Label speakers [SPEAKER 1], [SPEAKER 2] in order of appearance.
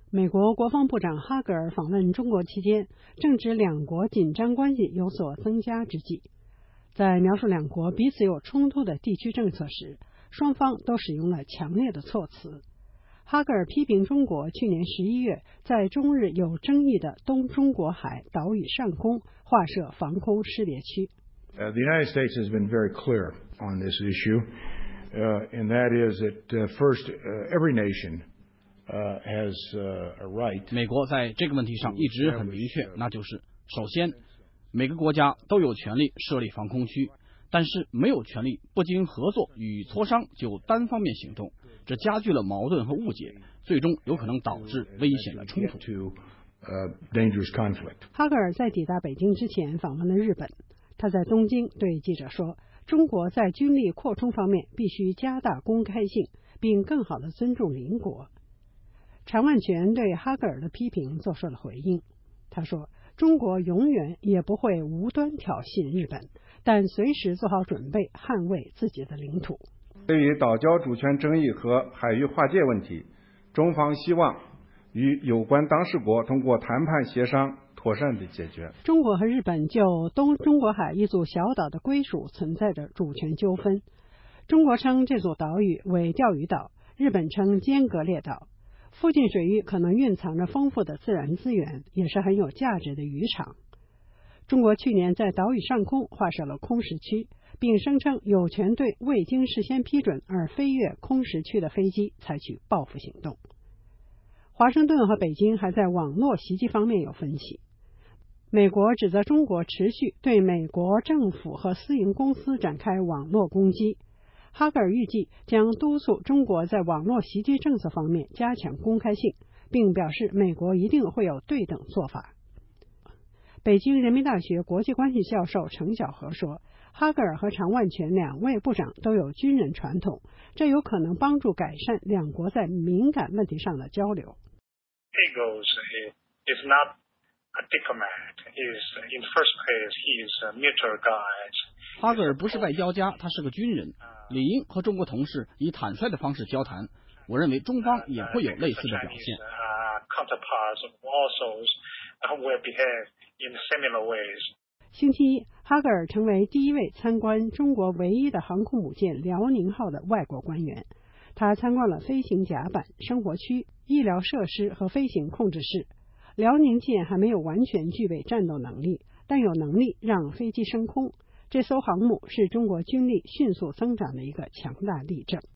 [SPEAKER 1] 美国国防部长哈格尔访问中国期间，正值两国紧张关系有所增加之际。在描述两国彼此有冲突的地区政策时，双方都使用了强烈的措辞。哈格尔批评中国去年11月在中日有争议的东中国海岛屿上空划设防空识别区。
[SPEAKER 2] The United States has been very clear on this issue, and that is that first, every nation has a right.
[SPEAKER 3] 美国在这个问题上一直很明确，那就是首先，每个国家都有权利设立防空区，但是没有权利不经合作与磋商就单方面行动，这加剧了矛盾和误解，最终有可能导致危险的冲突。
[SPEAKER 1] 哈格尔在抵达北京之前访问了日本，他在东京对记者说，中国在军力扩充方面必须加大公开性，并更好地尊重邻国。常万全对哈格尔的批评做出了回应，他说，中国永远也不会无端挑衅日本，但随时做好准备捍卫自己的领土。
[SPEAKER 4] 对于岛礁主权争议和海域划界问题，中方希望与有关当事国通过谈判协商妥善地解决。
[SPEAKER 1] 中国和日本就东中国海一组小岛的归属存在着主权纠纷，中国称这座岛屿为钓鱼岛，日本称尖阁列岛。附近水域可能蕴藏着丰富的自然资源，也是很有价值的渔场。中国去年在岛屿上空划设了空识区，并声称有权对未经事先批准而飞越空识区的飞机采取报复行动。华盛顿和北京还在网络袭击方面有分歧。美国指责中国持续对美国政府和私营公司展开网络攻击。哈格尔预计将督促中国在网络袭击政策方面加强公开性，并表示美国一定会有对等做法。北京人民大学国际关系教授程晓和说，哈格尔和常万全两位部长都有军人传统，这有可能帮助改善两国在敏感问题上的交流。
[SPEAKER 5] Is not a diplomat. In the first place, he is a military guy.
[SPEAKER 3] 哈格尔不是外交家，他是个军人，理应和中国同事以坦率的方式交谈。我认为中方也会有类似的表现。
[SPEAKER 5] Counterparts also will behave in similar ways.
[SPEAKER 1] 星期一，哈格尔成为第一位参观中国唯一的航空母舰辽宁号的外国官员。他参观了飞行甲板、生活区、医疗设施和飞行控制室。辽宁舰还没有完全具备战斗能力，但有能力让飞机升空。这艘航母是中国军力迅速增长的一个强大例证。